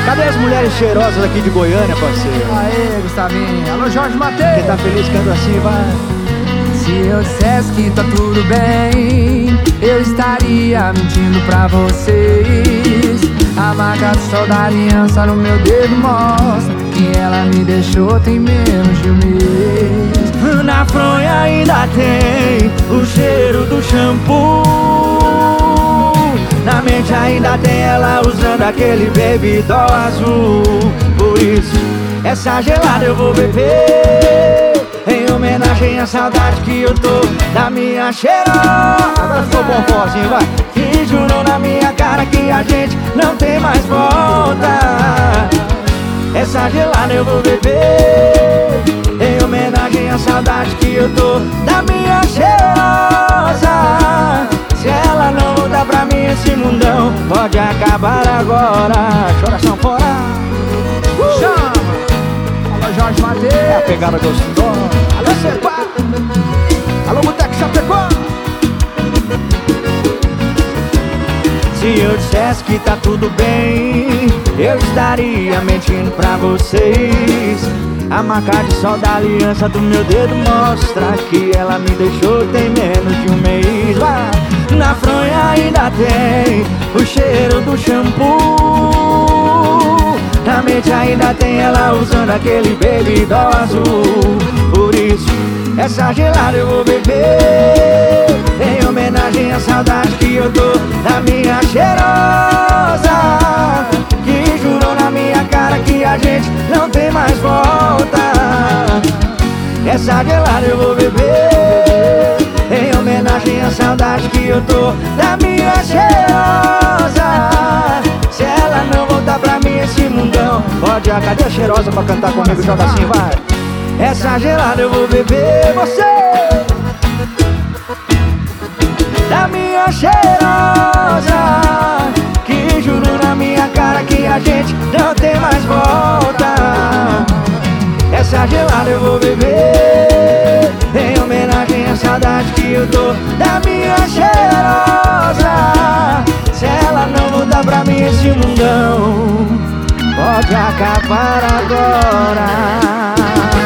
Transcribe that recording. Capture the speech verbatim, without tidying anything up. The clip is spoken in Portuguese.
Cadê as mulheres cheirosas aqui de Goiânia, parceiro? Aê, Gustavinho. Alô, Jorge Mateus. Quem tá feliz canta assim, vai. Se eu dissesse que tá tudo bem, eu estaria mentindo pra vocês. A marca do sol da aliança no meu dedo mostra que ela me deixou tem menos de um mês. Na fronha ainda tem o cheiro do shampoo. Na mente ainda tem ela usando aquele baby doll azul. Por isso, essa gelada eu vou beber, em homenagem à saudade que eu tô da minha cheirosa. Agora ficou bom, forzinho, vai. Que jurou na minha cara que a gente não tem mais volta. Essa gelada eu vou beber, em homenagem à saudade que eu tô da minha cheirosa. Se ela não voltar pra mim, esse mundão pode acabar agora. Chora sanfona. uh! Chama! Alô, Jorge Mateus. É a pegada gostosa. Alô, Cepá. Alô, Boteco Chapecó. Se eu dissesse que tá tudo bem, eu estaria mentindo pra vocês. A marca de sol da aliança do meu dedo mostra que ela me deixou tem menos de um mês. Vai. Na fronha ainda tem o cheiro do shampoo. Na mente ainda tem ela usando aquele baby doll azul. Por isso, essa gelada eu vou beber, em homenagem à saudade que eu tô da minha cheirosa. Que jurou na minha cara que a gente não tem mais volta. Essa gelada eu vou beber, em homenagem à saudade que eu tô da minha cheirosa. Se ela não voltar pra mim, esse mundão pode acabar. Cadê a cheirosa pra cantar comigo? Joga assim, vai. Essa gelada eu vou beber, você da minha cheirosa. Que jurou na minha cara que a gente não tem mais volta. Essa gelada eu vou beber, em homenagem à saudade que eu tô da minha cheirosa. Se ela não voltar pra mim, esse mundão pode acabar agora.